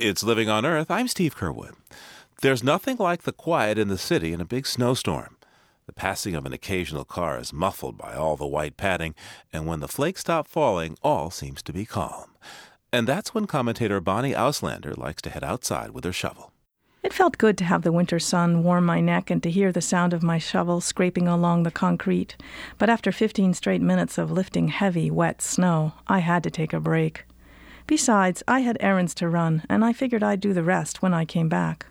It's Living on Earth. I'm Steve Curwood. There's nothing like the quiet in the city in a big snowstorm. The passing of an occasional car is muffled by all the white padding, and when the flakes stop falling, all seems to be calm. And that's when commentator Bonnie Auslander likes to head outside with her shovel. It felt good to have the winter sun warm my neck and to hear the sound of my shovel scraping along the concrete. But after 15 straight minutes of lifting heavy, wet snow, I had to take a break. Besides, I had errands to run, and I figured I'd do the rest when I came back.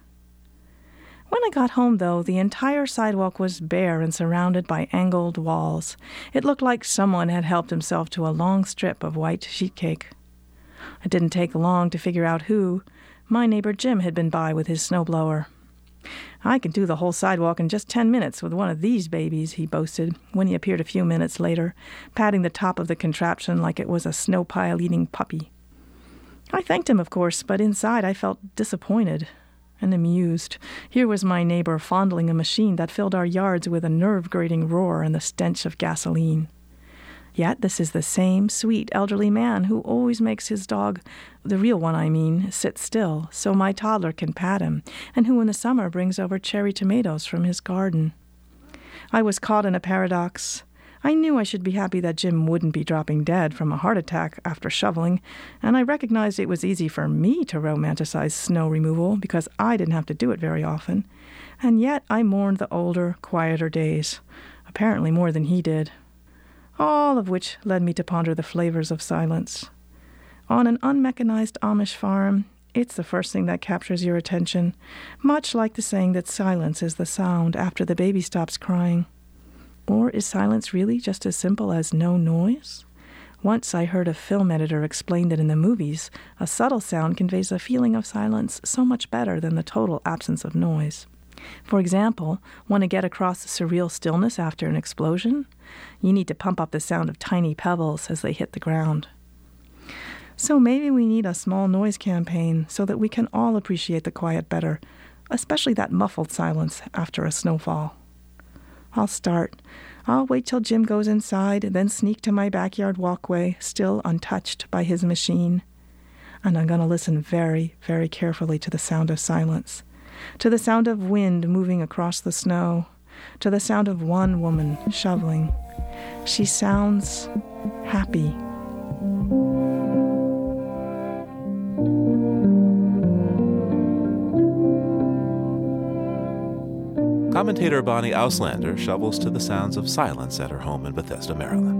When I got home, though, the entire sidewalk was bare and surrounded by angled walls. It looked like someone had helped himself to a long strip of white sheet cake. It didn't take long to figure out who. My neighbor Jim had been by with his snowblower. "I can do the whole sidewalk in just 10 minutes with one of these babies," he boasted when he appeared a few minutes later, patting the top of the contraption like it was a snow pile-eating puppy. I thanked him, of course, but inside I felt disappointed and amused. Here was my neighbor fondling a machine that filled our yards with a nerve-grating roar and the stench of gasoline. Yet this is the same sweet elderly man who always makes his dog, the real one I mean, sit still so my toddler can pat him, and who in the summer brings over cherry tomatoes from his garden. I was caught in a paradox. I knew I should be happy that Jim wouldn't be dropping dead from a heart attack after shoveling, and I recognized it was easy for me to romanticize snow removal because I didn't have to do it very often. And yet I mourned the older, quieter days, apparently more than he did. All of which led me to ponder the flavors of silence. On an unmechanized Amish farm, it's the first thing that captures your attention, much like the saying that silence is the sound after the baby stops crying. Or is silence really just as simple as no noise? Once I heard a film editor explain that in the movies, a subtle sound conveys a feeling of silence so much better than the total absence of noise. For example, want to get across surreal stillness after an explosion? You need to pump up the sound of tiny pebbles as they hit the ground. So maybe we need a small noise campaign so that we can all appreciate the quiet better, especially that muffled silence after a snowfall. I'll start. I'll wait till Jim goes inside, then sneak to my backyard walkway, still untouched by his machine. And I'm going to listen very, very carefully to the sound of silence, to the sound of wind moving across the snow, to the sound of one woman shoveling. She sounds happy. Commentator Bonnie Auslander shovels to the sounds of silence at her home in Bethesda, Maryland.